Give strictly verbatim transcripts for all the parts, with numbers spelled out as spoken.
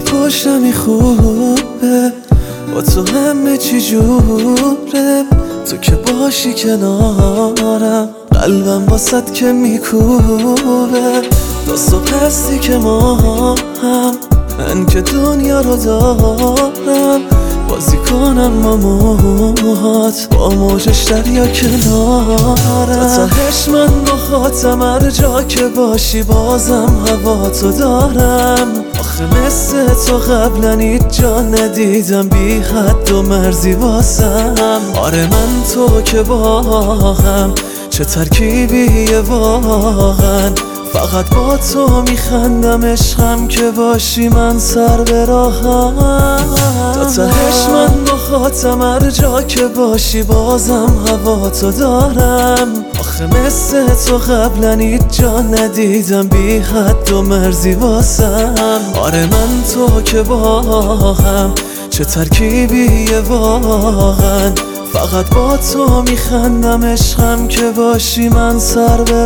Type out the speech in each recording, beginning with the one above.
پشتمی خوبه، با تو همه چی جوره. تو که باشی کنارم قلبم واسد که میکوبه. تا صبح هستی که ما هم، من که دنیا رو دارم. بازی کنم با موهات، با موجش دریا کنارم. تا تهش من با خاتم هر جا که باشی بازم هوا تو دارم. آخه مثل تو قبلا هیچ جا ندیدم بی حد و مرزی واسم. آره من تو که با هم چه ترکیبیه واقعا. فقط با تو میخندم عشقم که باشی من سر به راهم. تا تهش من با خاتم هر جا که باشی بازم هوا تو دارم. آخه مثل تو قبلا هیچ جا ندیدم بی حد و مرزی واسم. آره من تو که با هم چه ترکیبیه واقعا. فقط با تو میخندم عشقم که باشی من سر به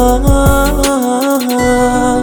راهم.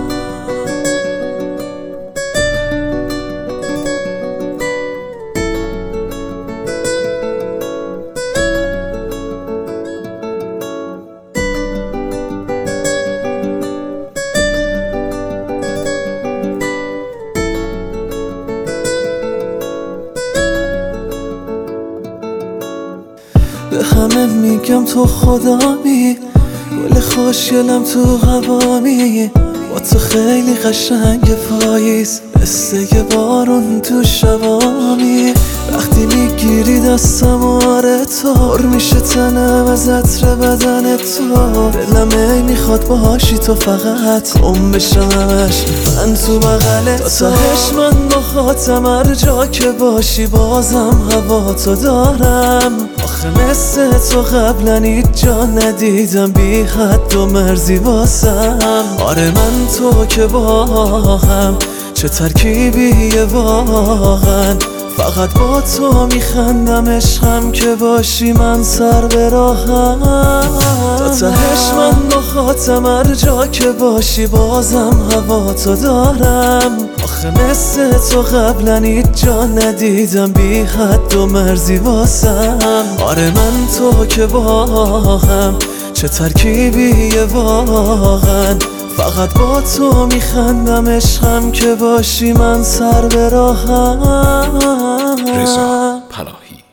به همه میگم تو خدامی، گل خوشگلم تو قوامی. با تو خیلی قشنگ پاییز، مثل یه بارون تو شبامی. وقتی میگیری دستم آره تو، پر میشه تنم از عطر بدن تو. دلم ای میخواد باشی تو فقط، گم بشم همش من تو بغلت. تا تهش من با خاتم هر جا که باشی بازم هوا تو دارم. آخه مثل تو قبلا هیچ جا ندیدم بی حد و مرزی واسم. آره من تو که با هم چه ترکیبیه واقعا. فقط با تو میخندم عشقم که باشی من سر به راهم. تا تهش من با خاتم هر جا که باشی بازم هوا تو دارم. آخه مثل تو قبلا هیچ جا ندیدم بی حد و مرزی واسم. آره من تو که با هم چه ترکیبیه واقعا. فقط با تو میخندم عشقم که باشی من سر به راهم. رضا پناهی.